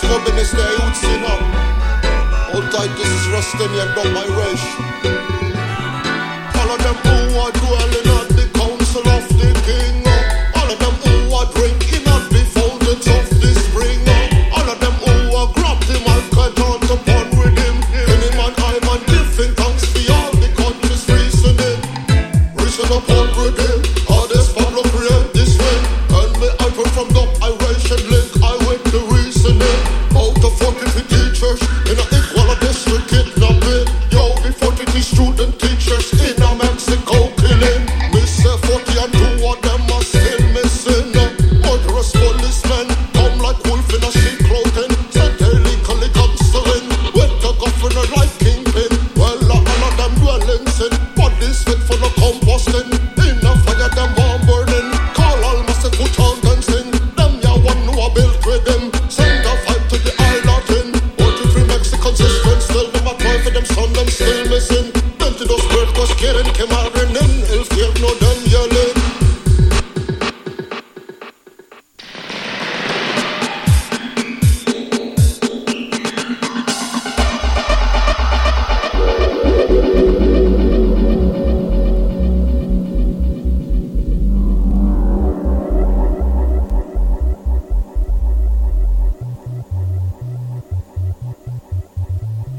Business there, you'd see now. Hold tight, this is Rastanian, done by Resh. All of them who are dwelling at the council of the king. All of them who are drinking at the fountains of the spring. All of them who are grabbed him and cut out upon with him. In him and I man giving thanks for all the country's reasoning. Reason upon with him. All this Pablo create this way. And me I put from the Irish and link I went the reasoning. Out of 40 teachers in a equal district kidnapping. Yo, the 40 student teachers in a Mexico killing. Me say 40 and 2 of them are still missing. Murderous policemen come like wolf in a sheep clothing. Said they legally counseling with the governor like kingpin. Well, all of them dwellings in bodies fit for the composting. In a fire them warm burning. Call all massive put on dancing. Them ya one who are built with them. Send a fight to the island. 43 Mexican sisters still them a try for them son them still missing. Them to those bird cause quieren que marren in. El no them yelling.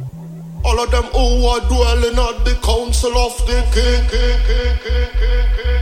All of them who are dwelling at the council of the king.